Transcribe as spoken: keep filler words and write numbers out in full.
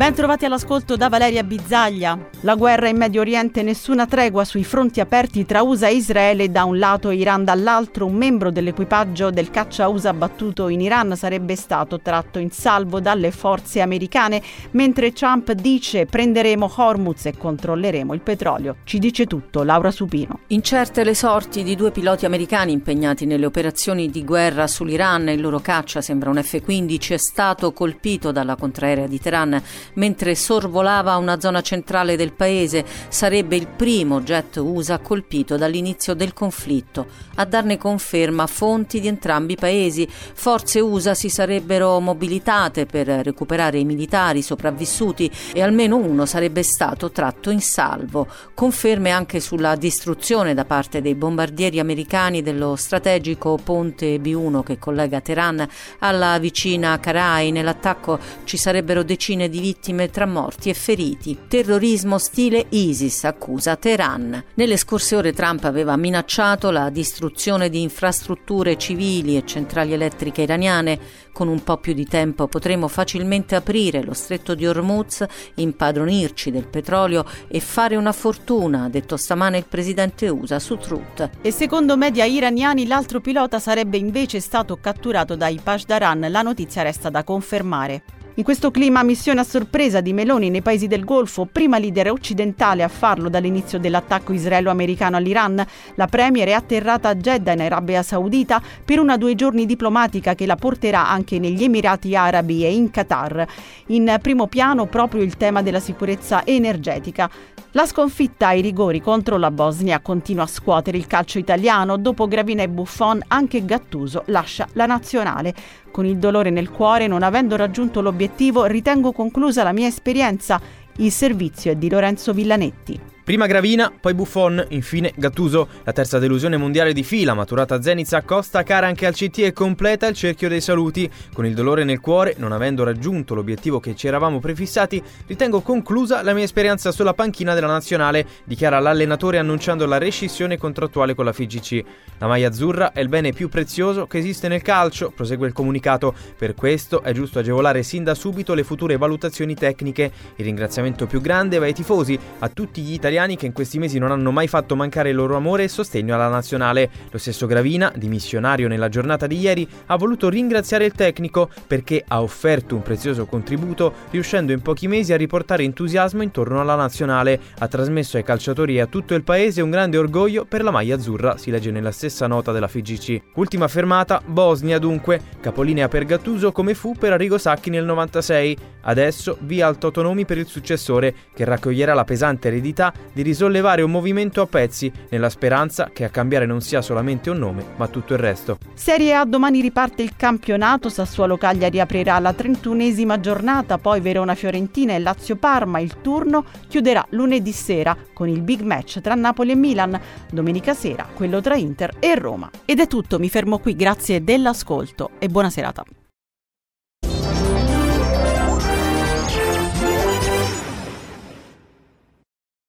Ben trovati all'ascolto da Valeria Bizzaglia. La guerra in Medio Oriente, nessuna tregua sui fronti aperti tra U S A e Israele da un lato e Iran dall'altro. Un membro dell'equipaggio del caccia U S A abbattuto in Iran sarebbe stato tratto in salvo dalle forze americane, mentre Trump dice prenderemo Hormuz e controlleremo il petrolio. Ci dice tutto Laura Supino. Incerte le sorti di due piloti americani impegnati nelle operazioni di guerra sull'Iran. Il loro caccia, sembra un F quindici, è stato colpito dalla contraerea di Teheran mentre sorvolava una zona centrale del paese. Sarebbe il primo jet U S A colpito dall'inizio del conflitto. A darne conferma fonti di entrambi i paesi. Forze U S A si sarebbero mobilitate per recuperare i militari sopravvissuti e almeno uno sarebbe stato tratto in salvo. Conferme anche sulla distruzione da parte dei bombardieri americani dello strategico ponte B uno che collega Teheran alla vicina Karai. Nell'attacco ci sarebbero decine di vittime tra morti e feriti. Terrorismo stile ISIS, accusa Teheran. Nelle scorse ore Trump aveva minacciato la distruzione di infrastrutture civili e centrali elettriche iraniane. Con un po' più di tempo potremo facilmente aprire lo stretto di Hormuz, impadronirci del petrolio e fare una fortuna, ha detto stamane il presidente U S A su Truth. E secondo media iraniani l'altro pilota sarebbe invece stato catturato dai Pasdaran. La notizia resta da confermare. In questo clima, missione a sorpresa di Meloni nei paesi del Golfo, prima leader occidentale a farlo dall'inizio dell'attacco israelo-americano all'Iran. La premier è atterrata a Jeddah in Arabia Saudita per una due giorni diplomatica che la porterà anche negli Emirati Arabi e in Qatar. In primo piano proprio il tema della sicurezza energetica. La sconfitta ai rigori contro la Bosnia continua a scuotere il calcio italiano. Dopo Gravina e Buffon, anche Gattuso lascia la nazionale. Con il dolore nel cuore, non avendo raggiunto l'obiettivo, ritengo conclusa la mia esperienza. Il servizio è di Lorenzo Villanetti. Prima Gravina, poi Buffon, infine Gattuso. La terza delusione mondiale di fila, maturata a Zenit, accosta cara anche al C T e completa il cerchio dei saluti. Con il dolore nel cuore, non avendo raggiunto l'obiettivo che ci eravamo prefissati, ritengo conclusa la mia esperienza sulla panchina della nazionale, dichiara l'allenatore annunciando la rescissione contrattuale con la F I G C. La maglia azzurra è il bene più prezioso che esiste nel calcio, prosegue il comunicato. Per questo è giusto agevolare sin da subito le future valutazioni tecniche. Il ringraziamento più grande va ai tifosi, a tutti gli italiani che in questi mesi non hanno mai fatto mancare il loro amore e sostegno alla nazionale. Lo stesso Gravina, dimissionario nella giornata di ieri, ha voluto ringraziare il tecnico perché ha offerto un prezioso contributo, riuscendo in pochi mesi a riportare entusiasmo intorno alla nazionale. Ha trasmesso ai calciatori e a tutto il paese un grande orgoglio per la maglia azzurra, si legge nella stessa nota della F I G C. Ultima fermata, Bosnia dunque, capolinea per Gattuso come fu per Arrigo Sacchi nel novantasei. Adesso via al Totonomi per il successore, che raccoglierà la pesante eredità di risollevare un movimento a pezzi, nella speranza che a cambiare non sia solamente un nome, ma tutto il resto. Serie A, domani riparte il campionato. Sassuolo Cagliari aprirà la trentunesima giornata, poi Verona Fiorentina e Lazio Parma. Il turno chiuderà lunedì sera con il big match tra Napoli e Milan, domenica sera quello tra Inter e Roma. Ed è tutto, mi fermo qui, grazie dell'ascolto e buona serata.